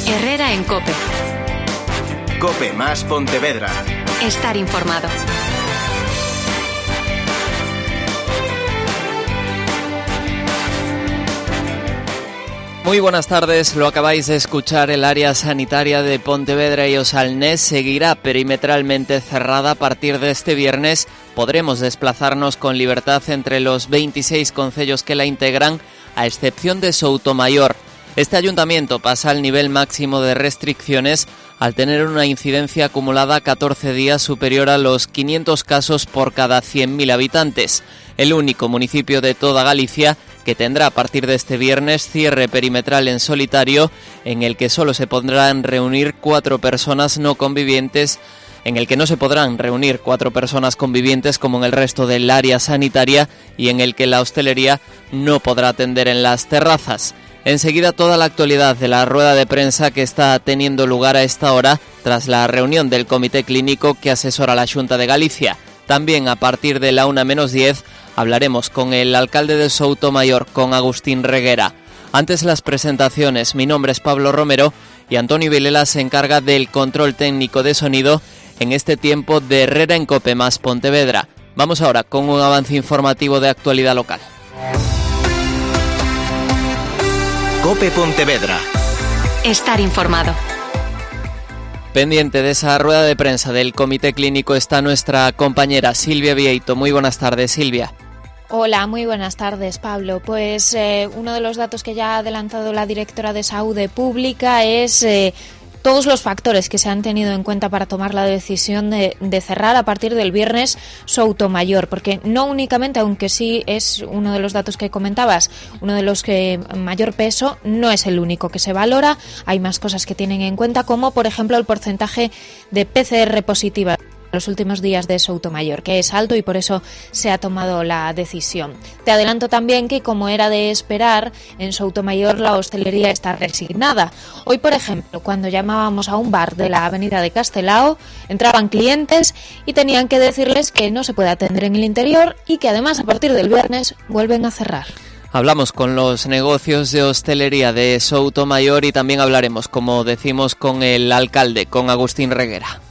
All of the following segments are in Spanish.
Herrera en COPE. COPE más Pontevedra. Estar informado. Muy buenas tardes, lo acabáis de escuchar. El área sanitaria de Pontevedra y Osalnés seguirá perimetralmente cerrada a partir de este viernes. Podremos desplazarnos con libertad entre los 26 concellos que la integran, a excepción de Soutomaior. Este ayuntamiento pasa al nivel máximo de restricciones al tener una incidencia acumulada 14 días superior a los 500 casos por cada 100.000 habitantes. El único municipio de toda Galicia que tendrá a partir de este viernes cierre perimetral en solitario, en el que solo se podrán reunir 4 personas no convivientes, en el que no se podrán reunir 4 personas convivientes como en el resto del área sanitaria, y en el que la hostelería no podrá atender en las terrazas. Enseguida toda la actualidad de la rueda de prensa que está teniendo lugar a esta hora tras la reunión del Comité Clínico que asesora a la Xunta de Galicia. También a partir de la 1:10 hablaremos con el alcalde de Soutomaior, con Agustín Reguera. Antes las presentaciones, mi nombre es Pablo Romero y Antonio Vilela se encarga del control técnico de sonido en este tiempo de Herrera en COPE más Pontevedra. Vamos ahora con un avance informativo de actualidad local. COPE Pontevedra. Estar informado. Pendiente de esa rueda de prensa del Comité Clínico está nuestra compañera Silvia Vieito. Muy buenas tardes, Silvia. Hola, muy buenas tardes, Pablo. Pues uno de los datos que ya ha adelantado la directora de Saúde Pública es todos los factores que se han tenido en cuenta para tomar la decisión de cerrar a partir del viernes Soutomaior, porque no únicamente, aunque sí es uno de los datos que comentabas, uno de los que mayor peso, no es el único que se valora. Hay más cosas que tienen en cuenta, como por ejemplo el porcentaje de PCR positiva los últimos días de Soutomaior, que es alto y por eso se ha tomado la decisión. Te adelanto también que, como era de esperar, en Soutomaior la hostelería está resignada. Hoy, por ejemplo, cuando llamábamos a un bar de la avenida de Castelao, entraban clientes y tenían que decirles que no se puede atender en el interior y que además a partir del viernes vuelven a cerrar. Hablamos con los negocios de hostelería de Soutomaior y también hablaremos, como decimos, con el alcalde, con Agustín Reguera.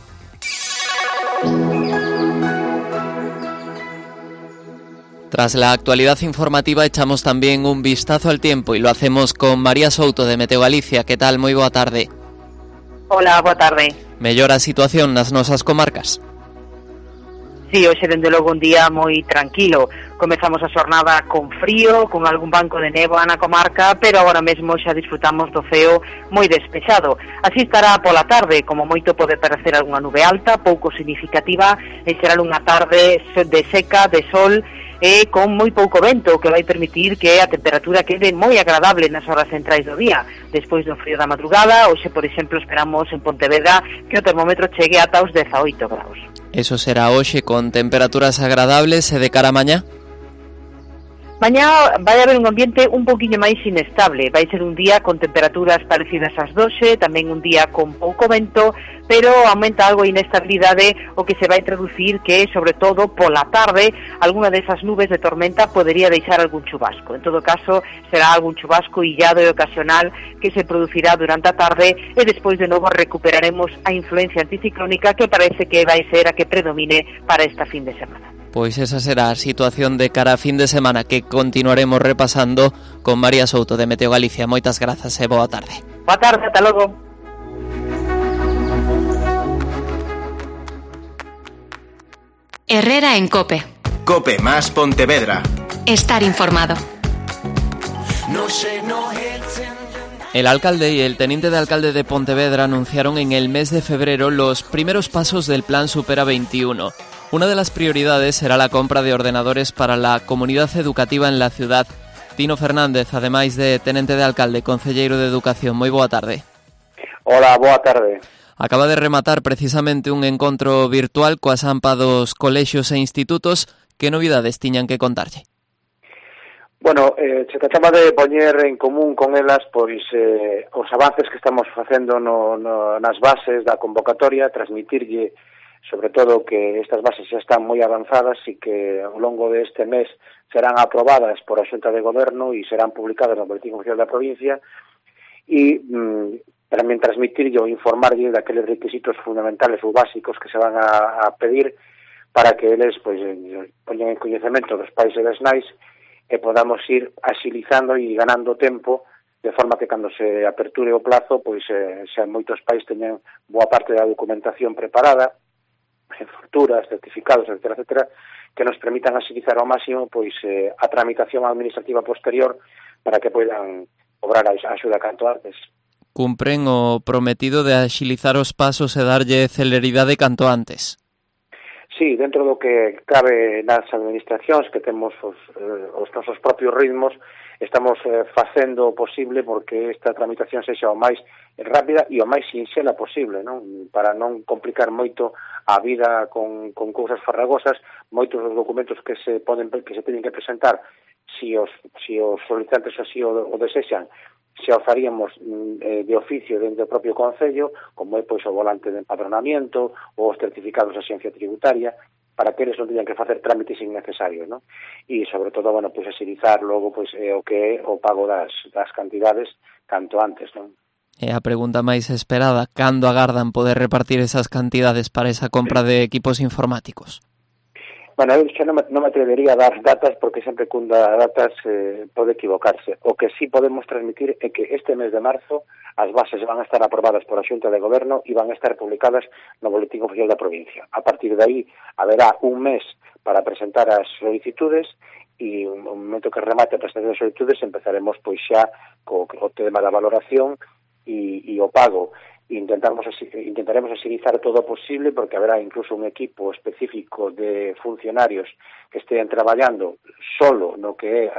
Tras la actualidad informativa echamos también un vistazo al tiempo y lo hacemos con María Souto de Meteo Galicia. Que tal? Moi boa tarde. Hola, boa tarde. Mellora a situación nas nosas comarcas? Sí, hoxe dende logo un día moi tranquilo. Comezamos a xornada con frío, con algún banco de néboa na comarca, pero agora mesmo xa disfrutamos do ceo moi despexado. Así estará pola tarde, como moito pode parecer algunha nube alta, pouco significativa, e será unha tarde de seca, de sol, e con moi pouco vento, que vai permitir que a temperatura quede moi agradable nas horas centrais do día. Despois do frío da madrugada, hoxe, por exemplo, esperamos en Pontevedra que o termómetro chegue ata os 18 graus. Eso será hoxe con temperaturas agradables e de cara a mañá? Mañá vai haber un ambiente un poquinho máis inestable, vai ser un día con temperaturas parecidas ás 12, tamén un día con pouco vento, pero aumenta algo a inestabilidade, o que se vai traducir que, sobre todo, pola tarde, alguna desas nubes de tormenta podería deixar algún chubasco. En todo caso, será algún chubasco illado e ocasional que se producirá durante a tarde e despois de novo recuperaremos a influencia anticiclónica que parece que vai ser a que predomine para esta fin de semana. Pois esa será a situación de cara a fin de semana que continuaremos repasando con María Souto de Meteo Galicia. Moitas grazas e boa tarde. Boa tarde, ata logo. Herrera en COPE. COPE más Pontevedra. Estar informado. El alcalde y el teniente de alcalde de Pontevedra anunciaron en el mes de febrero los primeros pasos del Plan Supera 21. Una de las prioridades será la compra de ordenadores para la comunidad educativa en la ciudad. Tino Fernández, ademais de tenente de alcalde, concelleiro de Educación. Moi boa tarde. Hola, boa tarde. Acaba de rematar precisamente un encontro virtual coas AMPA dos colexios e institutos. Que novidades tiñan que contarlle? Bueno, se trataba de poñer en común con elas pois os avances que estamos facendo nas bases da convocatoria, transmitirlle sobre todo que estas bases xa están moi avanzadas e que ao longo deste mes serán aprobadas por a Xunta de Goberno e serán publicadas no Boletín Oficial da Provincia e tamén transmitirlle ou informarlle daqueles requisitos fundamentales ou básicos que se van a pedir para que eles pois poñan en coñecemento dos pais e das nais e podamos ir agilizando e ganando tempo de forma que cando se aperture o plazo pois xa moitos pais teñen boa parte da documentación preparada, facturas, certificados, etcétera, que nos permitan agilizar ao máximo pois a tramitación administrativa posterior para que poidan cobrar a axuda canto antes. Cumpren o prometido de axilizar os pasos e darlle celeridade canto antes. Sí, dentro do que cabe nas administracións que temos os nosos propios ritmos, estamos facendo o posible porque esta tramitación sexa o máis rápida e o máis sinxela posible, non? Para non complicar moito a vida con cousas farragosas. Moitos dos documentos que se teñen que presentar, si os solicitantes así o desexan, xa o faríamos de oficio dentro do propio Concello, como é pois o volante de empadronamiento ou os certificados da Xencia Tributaria, para que eles non teñan que facer trámites innecesarios, non? E, sobre todo, bueno, pois axilizar logo pois o que é o pago das cantidades canto antes, non? E a pregunta máis esperada, cando agardan poder repartir esas cantidades para esa compra de equipos informáticos? Bueno, eu xa non me atrevería a dar datas porque sempre cunda datas pode equivocarse. O que sí podemos transmitir é que este mes de marzo as bases van a estar aprobadas por a Xunta de Goberno e van a estar publicadas no Boletín Oficial da Provincia. A partir de aí haberá un mes para presentar as solicitudes e no momento que remate a presentación das solicitudes empezaremos pois xa co tema da valoración e o pago. Intentaremos agilizar todo o posible porque haberá incluso un equipo específico de funcionarios que estén traballando solo no que é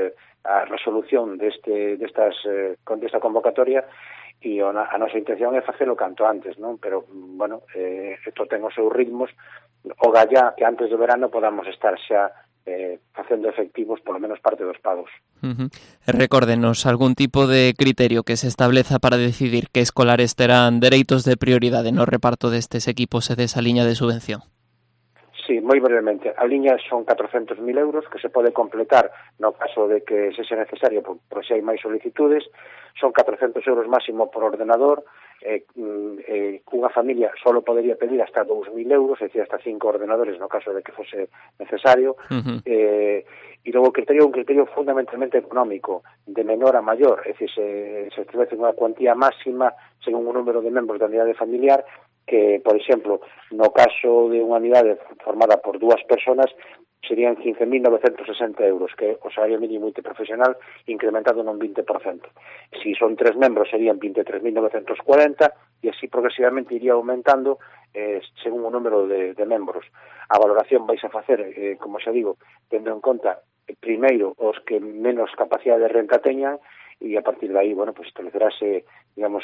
a resolución desta convocatoria e a nosa intención é facelo canto antes, non? Pero, bueno, isto ten os seus ritmos, o gallá que antes do verano podamos estar xa facendo efectivos polo menos parte dos pagos. Recórdenos algún tipo de criterio que se estableza para decidir que escolares terán dereitos de prioridade no reparto destes equipos e desa liña de subvención. Sí, moi brevemente. A liña son 400.000 euros que se pode completar no caso de que sexa necesario por se hai máis solicitudes. Son 400 euros máximo por ordenador. Unha familia solo podería pedir hasta 2.000 euros, é dicir, hasta 5 ordenadores no caso de que fose necesario. E logo o criterio é un criterio fundamentalmente económico, de menor a maior, é dicir, se establece unha cuantía máxima según o número de membros da unidade familiar, que, por exemplo, no caso de unha unidade formada por 2 personas, serían 15.960 euros, que é o salario mínimo interprofesional incrementado nun 20%. Si son 3 membros, serían 23.940, e así progresivamente iría aumentando según o número de membros. A valoración vais a facer, como xa digo, tendo en conta primeiro os que menos capacidade de renta teñan, e a partir de aí, bueno, pues establecerase, digamos,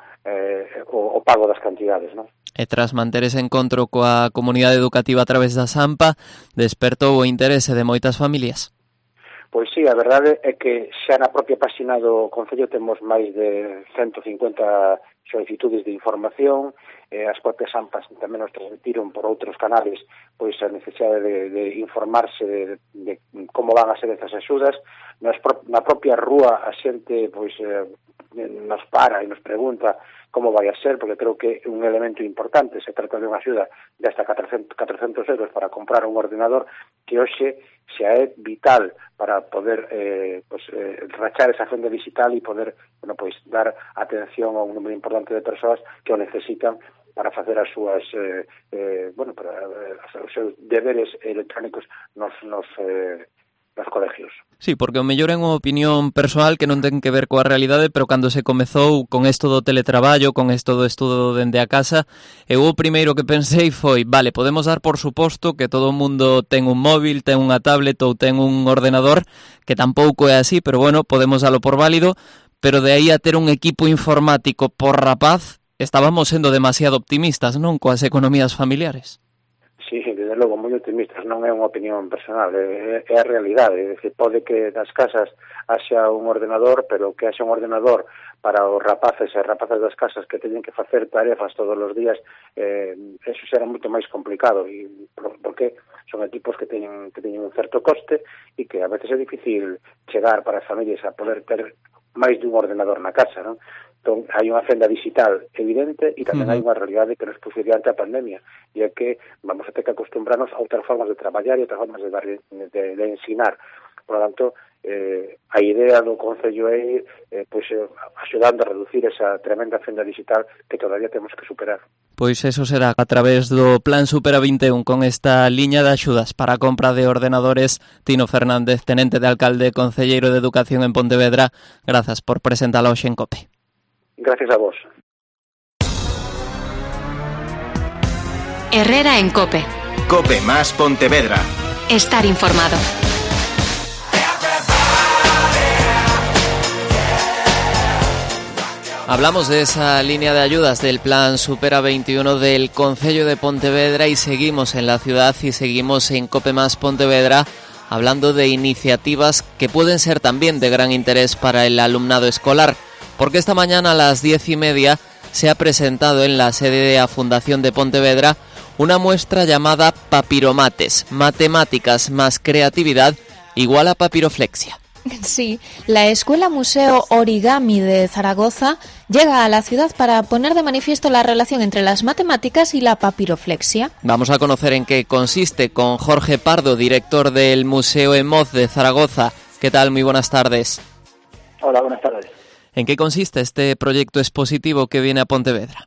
o pago das cantidades, non? E tras manter ese encontro coa comunidade educativa a través da SAMPA, despertou o interese de moitas familias? Pois sí, a verdade é que xa na propia páxina do Concello temos máis de 150 solicitudes de información, as propias AMPAs tamén nos transmitiron por outros canales pois a necesidade de informarse de como van a ser estas axudas. Na propia rúa a xente pois nos para e nos pregunta como vai a ser, porque creo que é un elemento importante. Se trata de unha axuda de hasta 400 euros para comprar un ordenador que hoxe xa é vital para poder rachar esa fenda digital e poder, bueno, pois dar atención a un número importante de persoas que o necesitan para facer as súas para os seus deberes electrónicos nos colegios. Sí, porque o mellor é unha opinión persoal que non ten que ver coa realidade, pero cando se comezou con isto do teletraballo, con isto do estudo dende a casa, eu o primeiro que pensei foi, vale, podemos dar por suposto que todo o mundo ten un móvil, ten unha tablet ou ten un ordenador, que tampouco é así, pero bueno, podemos dalo por válido, pero de aí a ter un equipo informático por rapaz, estábamos sendo demasiado optimistas, non, coas economías familiares. Sí, desde logo, moi optimistas, non é unha opinión personal, é a realidade. Pode que nas casas haxa un ordenador, pero que haxa un ordenador para os rapaces e rapazas das casas que teñen que facer tarefas todos os días, eso será moito máis complicado, porque son equipos que teñen un certo coste e que a veces é difícil chegar para as familias a poder ter máis dun ordenador na casa, non? Entón, hai unha fenda digital evidente e tamén hai unha realidade que nos puxo diante a pandemia, e é que vamos a ter que acostumbrarnos a outras formas de traballar e outras formas de ensinar. Por lo tanto, a idea do Concello é ir axudando a reducir esa tremenda fenda digital que todavía temos que superar. Pois eso será a través do Plan Supera 21 con esta liña de axudas para a compra de ordenadores. Tino Fernández, tenente de alcalde, concelleiro de Educación en Pontevedra, grazas por presentala hoxe en COPE. Gracias a vos. Herrera en COPE. COPE más Pontevedra. Estar informado. Hablamos de esa línea de ayudas del Plan Supera 21 del Concello de Pontevedra y seguimos en la ciudad y seguimos en COPE más Pontevedra hablando de iniciativas que pueden ser también de gran interés para el alumnado escolar, porque esta mañana a las 10:30 se ha presentado en la sede de la Fundación de Pontevedra una muestra llamada Papiromates, matemáticas más creatividad igual a papiroflexia. Sí, la Escuela Museo Origami de Zaragoza llega a la ciudad para poner de manifiesto la relación entre las matemáticas y la papiroflexia. Vamos a conocer en qué consiste con Jorge Pardo, director del Museo EMOZ de Zaragoza. ¿Qué tal? Muy buenas tardes. Hola, buenas tardes. ¿En qué consiste este proyecto expositivo que viene a Pontevedra?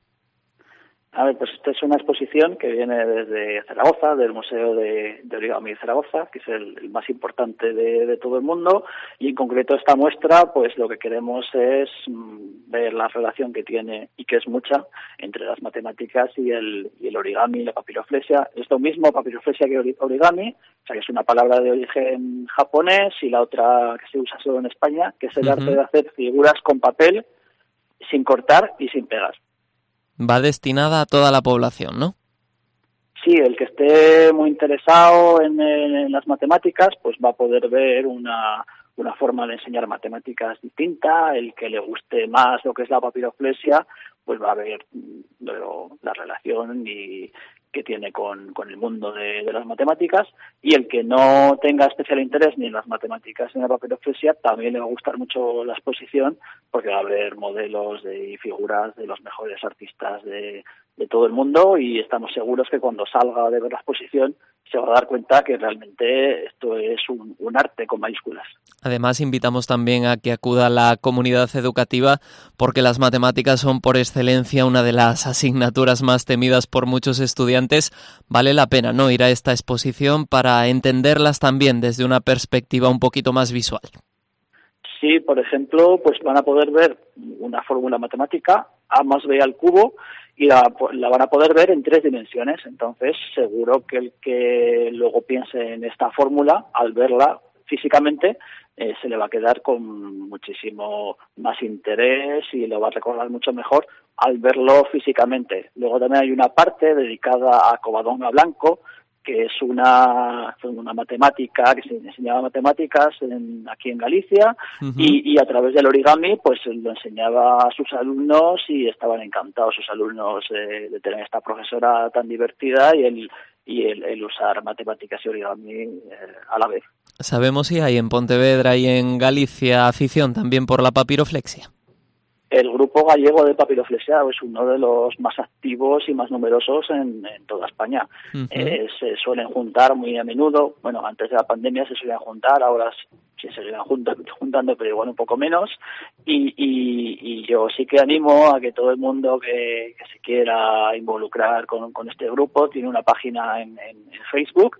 A ver, pues esta es una exposición que viene desde Zaragoza, del Museo de Origami de Zaragoza, que es el más importante de todo el mundo, y en concreto esta muestra, pues lo que queremos es ver la relación que tiene, y que es mucha, entre las matemáticas y el origami y la papiroflexia. Es lo mismo papiroflexia que origami, o sea que es una palabra de origen japonés, y la otra que se usa solo en España, que es el arte de hacer figuras con papel, sin cortar y sin pegar. Va destinada a toda la población, ¿no? Sí, el que esté muy interesado en las matemáticas, pues va a poder ver una forma de enseñar matemáticas distinta. El que le guste más lo que es la papiroflexia, pues va a ver la relación que tiene con el mundo de las matemáticas, y el que no tenga especial interés ni en las matemáticas ni en la papiroflexia también le va a gustar mucho la exposición, porque va a haber modelos y figuras de los mejores artistas de todo el mundo, y estamos seguros que cuando salga de ver la exposición se va a dar cuenta que realmente esto es un arte con mayúsculas. Además, invitamos también a que acuda la comunidad educativa, porque las matemáticas son por excelencia una de las asignaturas más temidas por muchos estudiantes. Vale la pena, ¿no?, ir a esta exposición para entenderlas también desde una perspectiva un poquito más visual. Sí, por ejemplo, pues van a poder ver una fórmula matemática, A más B al cubo, y la van a poder ver en 3 dimensiones. Entonces, seguro que el que luego piense en esta fórmula, al verla físicamente, se le va a quedar con muchísimo más interés y lo va a recordar mucho mejor al verlo físicamente. Luego también hay una parte dedicada a Covadonga Blanco, que es una matemática, que se enseñaba matemáticas aquí en Galicia, y a través del origami pues lo enseñaba a sus alumnos, y estaban encantados sus alumnos de tener esta profesora tan divertida y el usar matemáticas y origami a la vez. ¿Sabemos si hay en Pontevedra y en Galicia afición también por la papiroflexia? El grupo gallego de papiroflexia es uno de los más activos y más numerosos en toda España. Se suelen juntar muy a menudo. Bueno, antes de la pandemia se solían juntar, ahora sí se siguen juntando, pero igual un poco menos. Y yo sí que animo a que todo el mundo que se quiera involucrar con este grupo tiene una página en Facebook,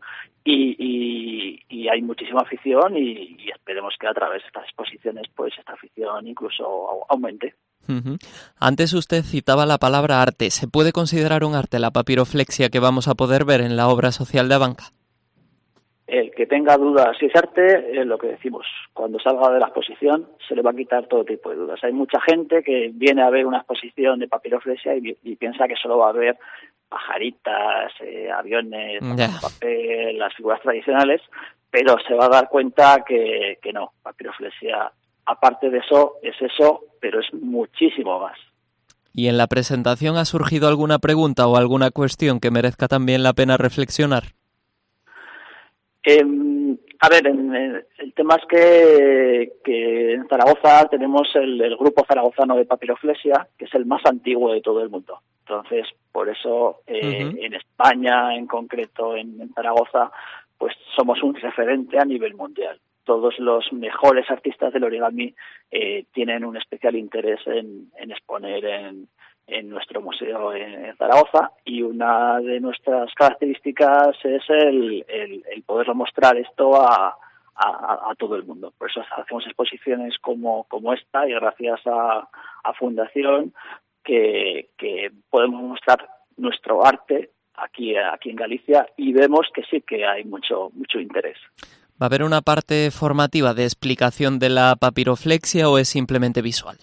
y hay muchísima afición, y esperemos que a través de estas exposiciones pues esta afición incluso aumente. Antes usted citaba la palabra arte. ¿Se puede considerar un arte la papiroflexia que vamos a poder ver en la obra social de Abanca? El que tenga dudas si es arte, es lo que decimos, cuando salga de la exposición se le va a quitar todo tipo de dudas. Hay mucha gente que viene a ver una exposición de papiroflexia y piensa que solo va a ver pajaritas, aviones, papel, las figuras tradicionales, pero se va a dar cuenta que no, papiroflexia, aparte de eso, es eso, pero es muchísimo más. ¿Y en la presentación ha surgido alguna pregunta o alguna cuestión que merezca también la pena reflexionar? A ver, el tema es que en Zaragoza tenemos el grupo zaragozano de papiroflexia, que es el más antiguo de todo el mundo. Entonces, por eso en España, en concreto en Zaragoza, pues somos un referente a nivel mundial. Todos los mejores artistas del origami tienen un especial interés en exponer en nuestro museo en Zaragoza, y una de nuestras características es el poderlo mostrar esto a todo el mundo. Por eso hacemos exposiciones como esta, y gracias a Fundación que podemos mostrar nuestro arte aquí en Galicia, y vemos que sí que hay mucho interés. ¿Va a haber una parte formativa de explicación de la papiroflexia o es simplemente visual?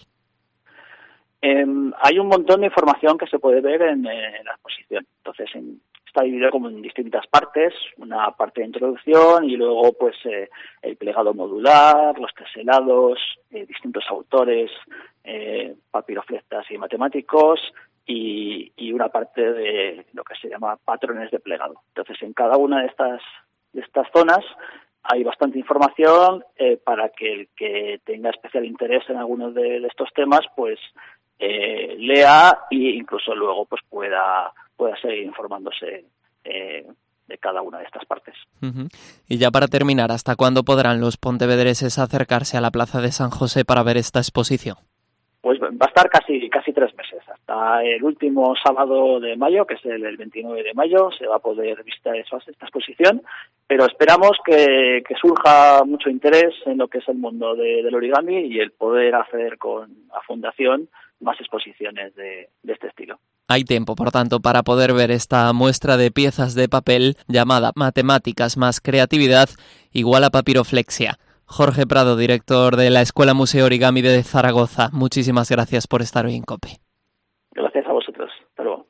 Hay un montón de información que se puede ver en la exposición. Entonces, está dividido como en distintas partes, una parte de introducción y luego pues el plegado modular, los teselados, distintos autores, papiroflexas y matemáticos, y una parte de lo que se llama patrones de plegado. Entonces, en cada una de estas zonas hay bastante información para que el que tenga especial interés en algunos de estos temas pues lea, e incluso luego pues pueda seguir informándose de cada una de estas partes. Uh-huh. Y ya para terminar, ¿hasta cuándo podrán los pontevedreses acercarse a la Plaza de San José para ver esta exposición? Pues va a estar casi 3 meses, hasta el último sábado de mayo, que es el 29 de mayo, se va a poder visitar esta exposición, pero esperamos que surja mucho interés en lo que es el mundo del origami y el poder hacer con la Fundación más exposiciones de este estilo. Hay tiempo, por tanto, para poder ver esta muestra de piezas de papel llamada Matemáticas más Creatividad igual a Papiroflexia. Jorge Prado, director de la Escuela Museo Origami de Zaragoza, muchísimas gracias por estar hoy en COPE. Gracias a vosotros. Hasta luego.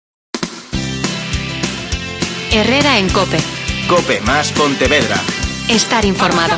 Herrera en COPE. COPE más Pontevedra. Estar informado.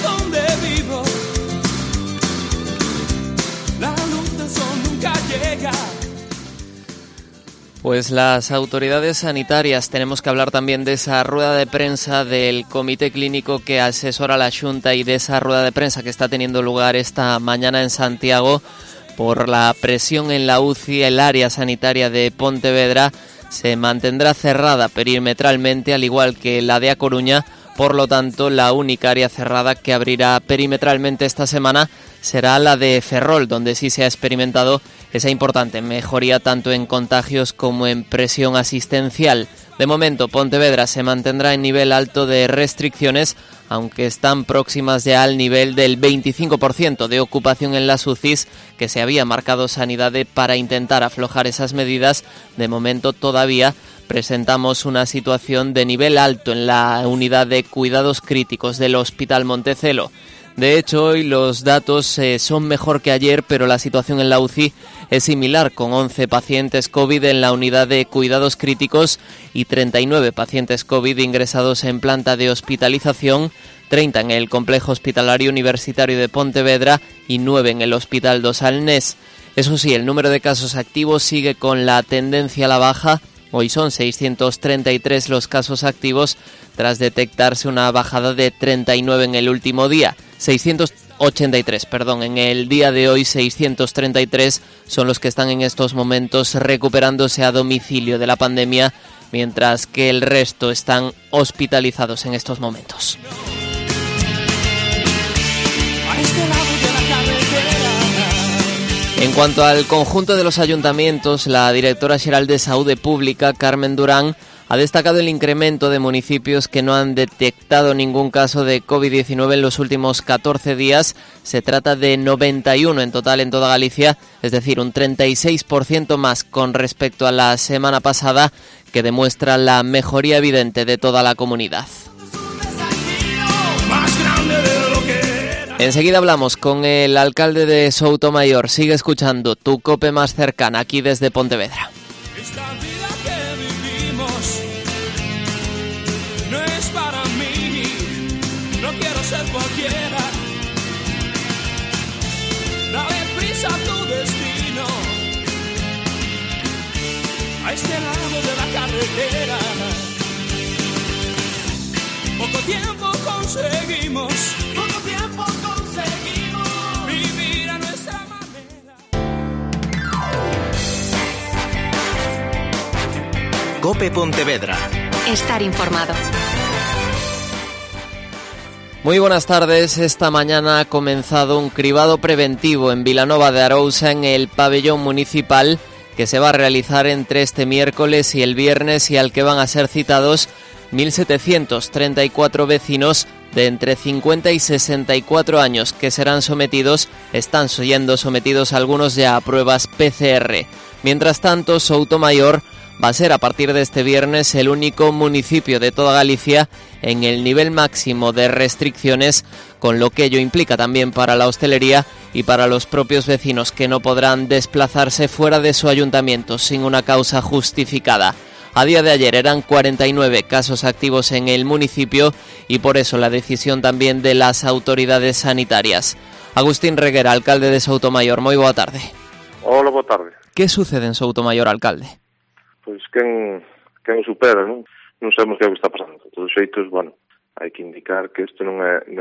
Pues las autoridades sanitarias, tenemos que hablar también de esa rueda de prensa del Comité Clínico que asesora a la Xunta y de esa rueda de prensa que está teniendo lugar esta mañana en Santiago por la presión en la UCI. El área sanitaria de Pontevedra se mantendrá cerrada perimetralmente, al igual que la de A Coruña. Por lo tanto, la única área cerrada que abrirá perimetralmente esta semana será la de Ferrol, donde sí se ha experimentado esa importante mejoría tanto en contagios como en presión asistencial. De momento, Pontevedra se mantendrá en nivel alto de restricciones, aunque están próximas ya al nivel del 25% de ocupación en las UCIs que se había marcado Sanidade para intentar aflojar esas medidas. De momento todavía presentamos una situación de nivel alto en la unidad de cuidados críticos del Hospital Montecelo. De hecho, hoy los datos son mejor que ayer, pero la situación en la UCI es similar, con 11 pacientes COVID en la unidad de cuidados críticos y 39 pacientes COVID ingresados en planta de hospitalización, 30 en el Complejo Hospitalario Universitario de Pontevedra y 9 en el Hospital do Salnés. Eso sí, el número de casos activos sigue con la tendencia a la baja. Hoy son 633 los casos activos, tras detectarse una bajada de 39 en el último día. 683, en el día de hoy 633 son los que están en estos momentos recuperándose a domicilio de la pandemia, mientras que el resto están hospitalizados en estos momentos. En cuanto al conjunto de los ayuntamientos, la directora xeral de Saúde Pública, Carmen Durán, ha destacado el incremento de municipios que no han detectado ningún caso de COVID-19 en los últimos 14 días. Se trata de 91 en total en toda Galicia, es decir, un 36% más con respecto a la semana pasada, que demuestra la mejoría evidente de toda la comunidad. Enseguida hablamos con el alcalde de Soutomayor. Sigue escuchando tu COPE más cercana aquí desde Pontevedra. Esta vida que vivimos no es para mí, no quiero ser cualquiera. Dale prisa a tu destino, a este lado de la carretera. Poco tiempo con su conseguimos, poco tiempo conseguimos vivir a nuestra manera. COPE Pontevedra. Estar informado. Muy buenas tardes. Esta mañana ha comenzado un cribado preventivo en Vilanova de Arousa en el pabellón municipal que se va a realizar entre este miércoles y el viernes y al que van a ser citados 1.734 vecinos de entre 50 y 64 años que están siendo sometidos algunos ya a pruebas PCR. Mientras tanto, Soutomaior va a ser a partir de este viernes el único municipio de toda Galicia en el nivel máximo de restricciones, con lo que ello implica también para la hostelería y para los propios vecinos que no podrán desplazarse fuera de su ayuntamiento sin una causa justificada. A día de ayer eran 49 casos activos en el municipio y por eso la decisión también de las autoridades sanitarias. Agustín Reguera, alcalde de Soutomaior, moi boa tarde. Hola, boa tarde. Que sucede en Soutomaior, alcalde? Pois quen o supera, non sabemos que é o que está pasando. De todos os xeitos, hai que indicar que isto non é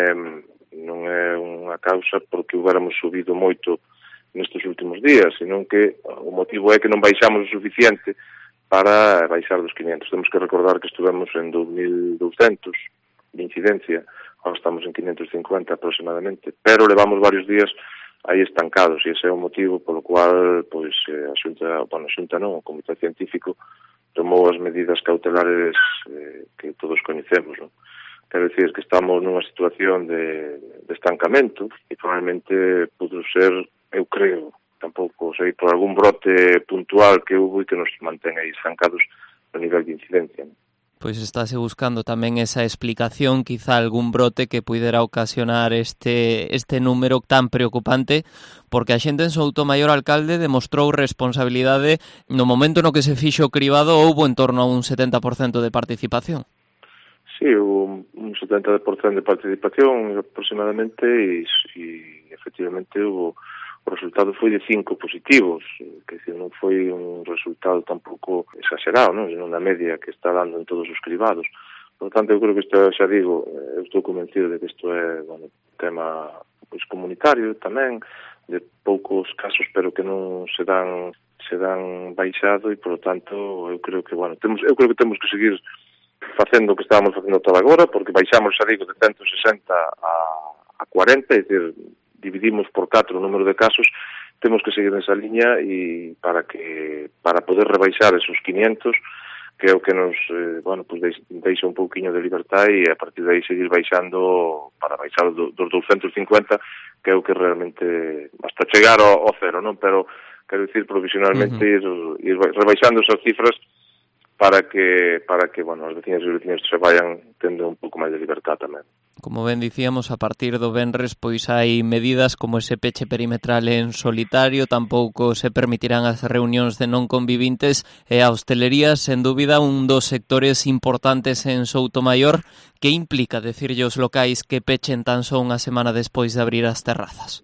unha causa porque hubiéramos subido moito nestes últimos días, senón que o motivo é que non baixamos o suficiente para baixar dos 500. Temos que recordar que estivemos en 2.200 de incidencia, agora estamos en 550 aproximadamente, pero levamos varios días aí estancados, e ese é o motivo polo cual a Xunta non, o Comité Científico tomou as medidas cautelares que todos coñecemos, non? Quero dicir que estamos nunha situación de estancamento e probablemente pudo ser, eu creo, tampouco sei, por algún brote puntual que hubo e que nos mantén aí estancados no nivel de incidencia, non? Pois estáse buscando tamén esa explicación, quizá algún brote que puidera ocasionar este número tan preocupante, porque a xente en Soutomaior, alcalde, demostrou responsabilidade no momento no que se fixo o cribado, houbo en torno a un 70% de participación. Sí, hubo un 70% de participación aproximadamente e efectivamente o resultado foi de 5 positivos, que non foi un resultado tampouco exagerado, non? Sino unha media que está dando en todos os cribados. Por lo tanto, eu creo que isto, xa digo, eu estou convencido de que isto é un tema comunitario tamén, de poucos casos, pero que non se dan baixado e, por lo tanto, eu creo que temos que seguir facendo o que estábamos facendo toda agora, porque baixamos, xa digo, de 160 a 40, é dicir, dividimos por 4 o número de casos, temos que seguir nesa liña e para poder rebaixar esos 500, que é o que nos deixa un pouquiño de libertad e a partir de aí seguir baixando para baixar dos 250, que é o que realmente hasta chegar ao cero, non? Pero quero dicir provisionalmente ir rebaixando esas cifras para que as veciñas e os veciños se vayan tendo un pouco máis de libertad tamén. Como ben dicíamos, a partir do venres pois hai medidas como ese peche perimetral en solitario, tampouco se permitirán as reunións de non convivintes e a hostelería, sen dúbida, un dos sectores importantes en Soutomaior. Que implica decirlle aos locais que pechen tan só unha semana despois de abrir as terrazas?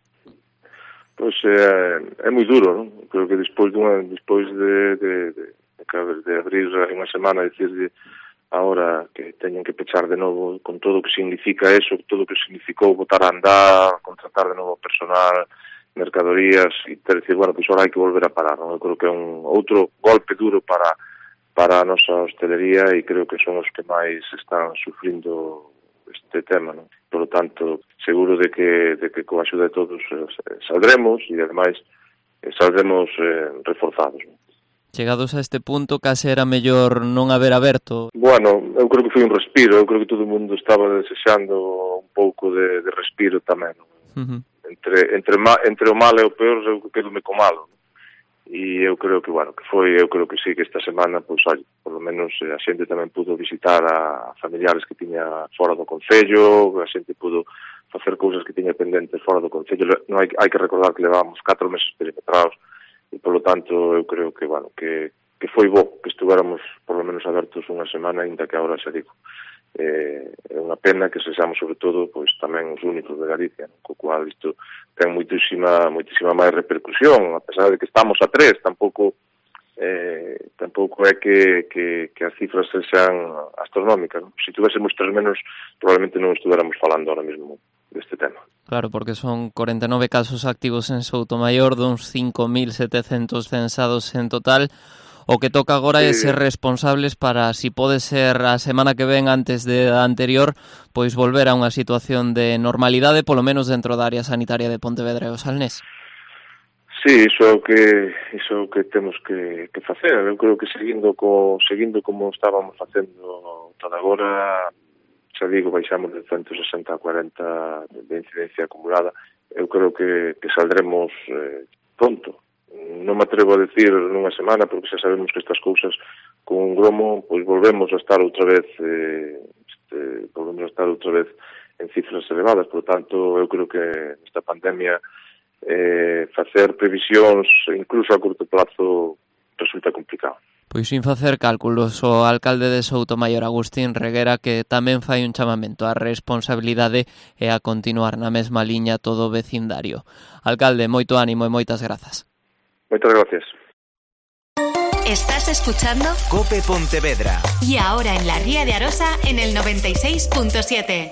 Pois é moi duro, non? Creo que despois de abrir unha semana, decirle ahora que teñen que pechar de novo con todo o que significa eso, todo o que significou botar a andar, contratar de novo personal, mercadorías, e decir, pois ahora hai que volver a parar, non? Eu creo que é un outro golpe duro para a nosa hostelería e creo que son os que máis están sufrindo este tema, non? Por lo tanto, seguro de que coa axuda de todos saldremos e ademais saldremos reforzados, non? Chegados a este punto, case era mellor non haber aberto. Bueno, eu creo que foi un respiro, eu creo que todo o mundo estaba desexando un pouco de respiro tamén. Entre o mal e o peor, eu quedome co malo. E eu creo que, eu creo que sí, que esta semana, por lo menos a xente tamén pudo visitar a familiares que tiña fora do concello, a xente pudo facer cousas que tiña pendentes fora do concello. Non hai que recordar que levábamos 4 meses perimetrados, e, por lo tanto, eu creo que foi bo que estuéramos, por lo menos, abertos unha semana, ainda que agora xa digo. É unha pena que sexamos, sobre todo, pois tamén os únicos de Galicia, non? Co cual isto ten moitísima máis repercusión, a pesar de que estamos a 3, tampouco tampouco é que as cifras sean astronómicas, non? Se tuvéssemos 3 menos, probablemente non estudáramos falando ahora mesmo deste tema. Claro, porque son 49 casos activos en Soutomaior, duns 5.700 censados en total. O que toca agora é ser responsables para, si pode ser a semana que ven antes da anterior, pois volver a unha situación de normalidade, polo menos dentro da área sanitaria de Pontevedra e o Salnés. Sí, iso é o que temos que facer. Eu creo que seguindo como estábamos facendo toda agora, xa digo, baixamos de 160 a 40 de incidencia acumulada. Eu creo que saldremos pronto. Non me atrevo a decir nunha semana, porque xa sabemos que estas cousas con un gromo, pois volvemos a estar outra vez en cifras elevadas. Por tanto, eu creo que esta pandemia facer previsións incluso a curto plazo resulta complicado. Pois sin facer cálculos, o alcalde de Soutomaior, Agustín Reguera, que tamén fai un chamamento á responsabilidade e a continuar na mesma liña todo o vecindario. Alcalde, moito ánimo e moitas grazas. Muchas gracias. Estás escuchando COPE Pontevedra. Y ahora en la Ría de Arosa en el 96.7.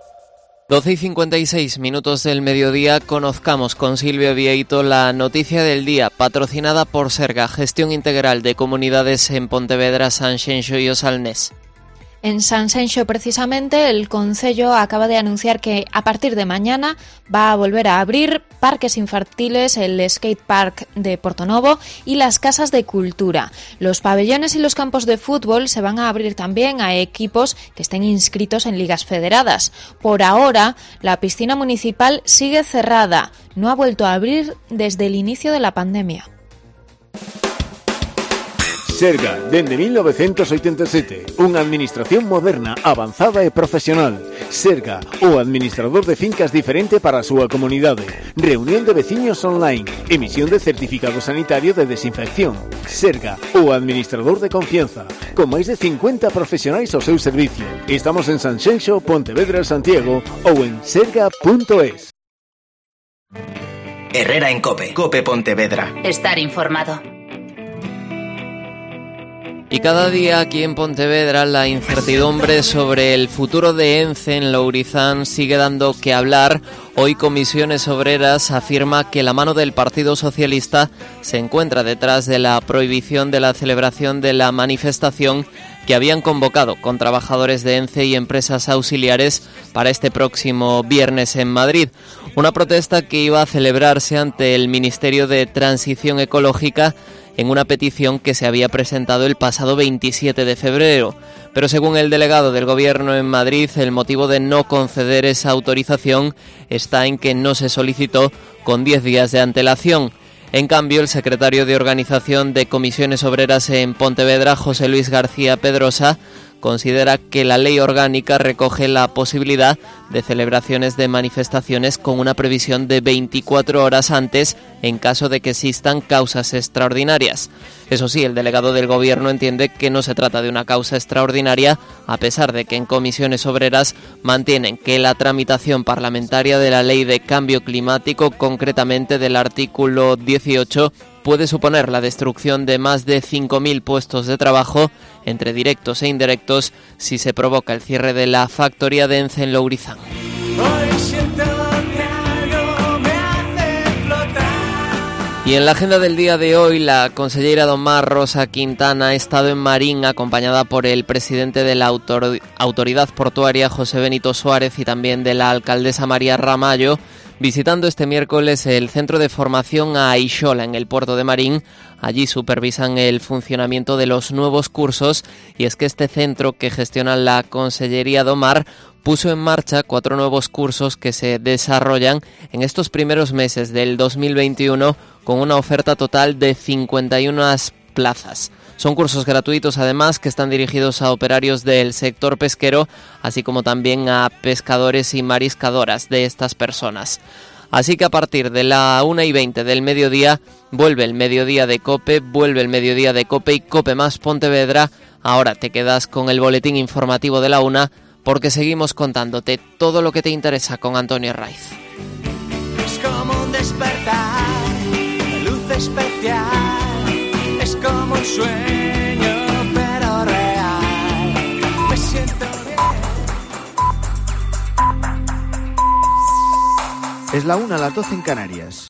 12:56 minutos del mediodía, conozcamos con Silvio Vieito la noticia del día, patrocinada por Serga, Gestión Integral de Comunidades en Pontevedra, Sanxenxo y o Salnés. En Sanxenxo, precisamente, el Concello acaba de anunciar que a partir de mañana va a volver a abrir parques infantiles, el skate park de Portonovo y las casas de cultura. Los pabellones y los campos de fútbol se van a abrir también a equipos que estén inscritos en ligas federadas. Por ahora, la piscina municipal sigue cerrada. No ha vuelto a abrir desde el inicio de la pandemia. Serga, dende 1987, unha administración moderna, avanzada e profesional. Serga, o administrador de fincas diferente para a súa comunidade. Reunión de veciños online, emisión de certificado sanitario de desinfección. Serga, o administrador de confianza, con máis de 50 profesionais ao seu servicio. Estamos en Sanxenxo, Pontevedra, Santiago ou en serga.es. Herrera en COPE. COPE Pontevedra. Estar informado. Y cada día aquí en Pontevedra la incertidumbre sobre el futuro de ENCE en Lourizán sigue dando que hablar. Hoy Comisiones Obreras afirma que la mano del Partido Socialista se encuentra detrás de la prohibición de la celebración de la manifestación que habían convocado con trabajadores de ENCE y empresas auxiliares para este próximo viernes en Madrid. Una protesta que iba a celebrarse ante el Ministerio de Transición Ecológica en una petición que se había presentado el pasado 27 de febrero. Pero según el delegado del Gobierno en Madrid, el motivo de no conceder esa autorización está en que no se solicitó con 10 días de antelación. En cambio, el secretario de Organización de Comisiones Obreras en Pontevedra, José Luis García Pedrosa, considera que la ley orgánica recoge la posibilidad de celebraciones de manifestaciones con una previsión de 24 horas antes en caso de que existan causas extraordinarias. Eso sí, el delegado del Gobierno entiende que no se trata de una causa extraordinaria, a pesar de que en Comisiones Obreras mantienen que la tramitación parlamentaria de la Ley de Cambio Climático, concretamente del artículo 18, puede suponer la destrucción de más de 5.000 puestos de trabajo, entre directos e indirectos, si se provoca el cierre de la factoría de ENCE en Lourizán. Y en la agenda del día de hoy, la consellera do Mar, Rosa Quintana, ha estado en Marín acompañada por el presidente de la Autoridad Portuaria, José Benito Suárez, y también de la alcaldesa María Ramallo, visitando este miércoles el centro de formación a Aixola en el puerto de Marín. Allí supervisan el funcionamiento de los nuevos cursos, y es que este centro que gestiona la Consellería do Mar puso en marcha 4 nuevos cursos que se desarrollan en estos primeros meses del 2021 con una oferta total de 51 plazas. Son cursos gratuitos, además, que están dirigidos a operarios del sector pesquero, así como también a pescadores y mariscadoras de estas personas. Así que a partir de la 1:20 del mediodía, vuelve el mediodía de COPE, vuelve el mediodía de COPE y COPE más Pontevedra. Ahora te quedas con el boletín informativo de la 1, porque seguimos contándote todo lo que te interesa con Antonio Raiz. Es como un despertar, luz especial, es como sueño, pero real. Me siento bien. Es la 1, las 12 en Canarias.